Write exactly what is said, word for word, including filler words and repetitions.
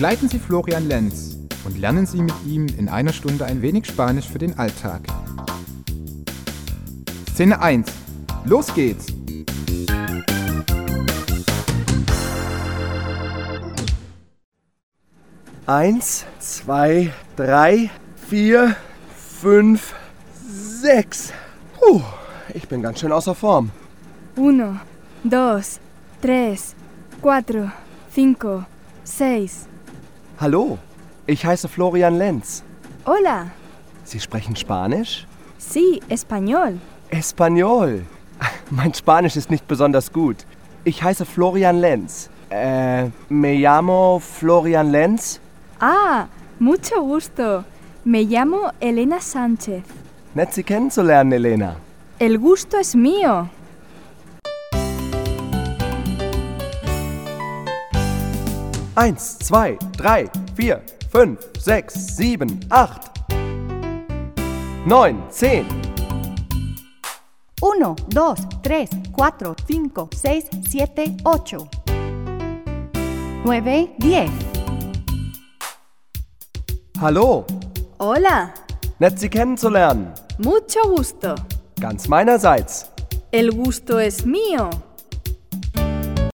Begleiten Sie Florian Lenz und lernen Sie mit ihm in einer Stunde ein wenig Spanisch für den Alltag. Szene eins. Los geht's! Eins, zwei, drei, vier, fünf, sechs. Puh, ich bin ganz schön außer Form. Uno, dos, tres, cuatro, cinco, seis. Hallo, ich heiße Florian Lenz. Hola. Sie sprechen Spanisch? Sí, español. Español. Mein Spanisch ist nicht besonders gut. Ich heiße Florian Lenz. Äh, me llamo Florian Lenz. Ah, mucho gusto. Me llamo Elena Sánchez. Nett, Sie kennenzulernen, Elena. El gusto es mío. Eins, zwei, drei, vier, fünf, sechs, sieben, acht, neun, zehn. Uno, dos, tres, cuatro, cinco, seis, siete, ocho. Nueve, diez. Hallo, Hola. nett, Sie kennenzulernen. Mucho gusto. Ganz meinerseits. El gusto es mío.